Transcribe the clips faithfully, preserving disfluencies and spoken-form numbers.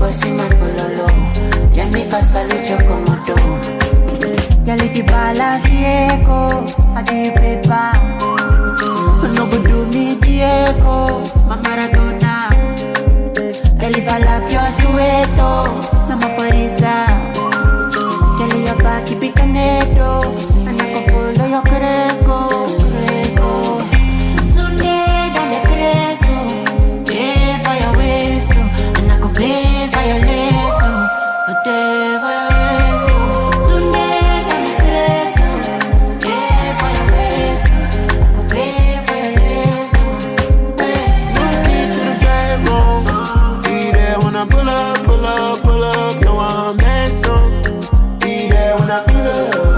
pues si me pololo. Y en mi casa lucho como tú. Ya le fi balance echo, I give paper. No go do me Diego, my Maradona. Ya le fa la pio sueto, na ma forisa. Ya le ya pa keep it canedo, and I go follow your cresco, cresco. Today down the cresco, pay for your waste, and I go pay for your lesson. Pay for your waste. Pull up, pull up, pull up, no I'm messing. Be there when I pull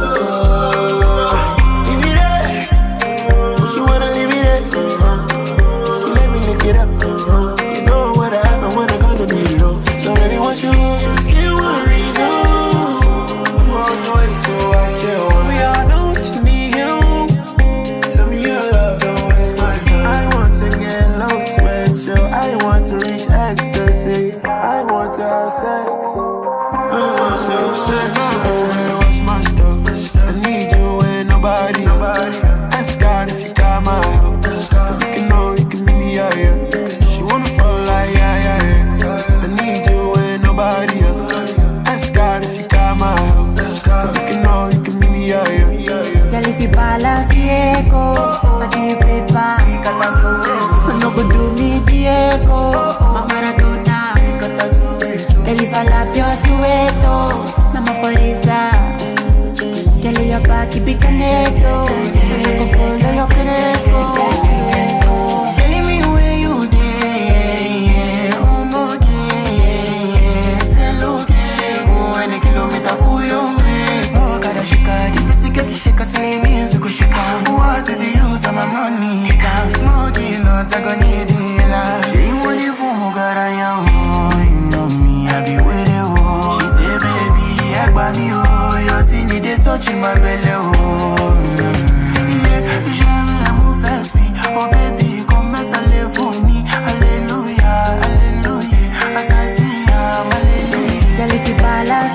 up. Leave it there. Oh, she wanna leave it there. Uh-huh. She let me lick it up. Uh-huh. You know what happened when I gonna be low. So baby, what you still want a reason? I'm on the way, so I chill. We all know what you need, you. Tell me your love, don't waste my time. I want to get low, sweat, chill. I want to reach ecstasy. I want to have sex. I want to have sex. Oh, what's my stuff? I need you and nobody. Ask God if you got my help. You can know you can meet me, yeah, yeah. She wanna fall like, yeah, yeah, yeah. I need you and nobody else. Ask God if you got my help. You can know you can meet me, yeah, yeah. Ya le fi balance echo, I give paper. No go do me Diego, my Maradona. Deliver la pio sueto, na ma forisa. Kelly your back, keep it connected. Go follow your cresco, cresco. Telling me where you dey, oh mo dey. Say look, oh any kilometer for your waist. Oh gotta shika, the betty get shika, say me so go shika. What is the use of my money? I'm smoking, not I gon' need it. She want you for mo gara ya. I be with you, oh. She say, baby, I got me, oh. Your thing, they touching my belly, oh. Yeah, j'aime l'amour fast me. Oh, baby, come as I live for me. Hallelujah, hallelujah. As I see, I'm hallelujah. Y'a les filles balas.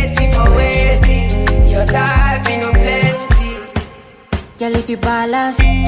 If you balance